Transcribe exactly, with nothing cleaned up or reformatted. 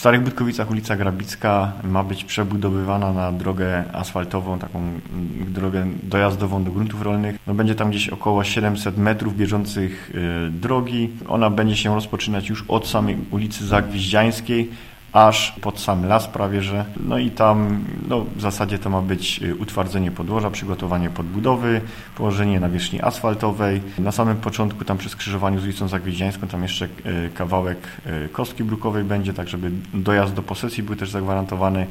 Starych Budkowicach ulica Grabicka ma być przebudowywana na drogę asfaltową, taką drogę dojazdową do gruntów rolnych. No będzie tam gdzieś około siedemset metrów bieżących drogi. Ona będzie się rozpoczynać już od samej ulicy Zagwiździańskiej, aż pod sam las prawie, że. No i tam no, w zasadzie to ma być utwardzenie podłoża, przygotowanie podbudowy, położenie nawierzchni asfaltowej. Na samym początku tam przy skrzyżowaniu z ulicą Zagwiździańską tam jeszcze kawałek kostki brukowej będzie, tak żeby dojazd do posesji był też zagwarantowany.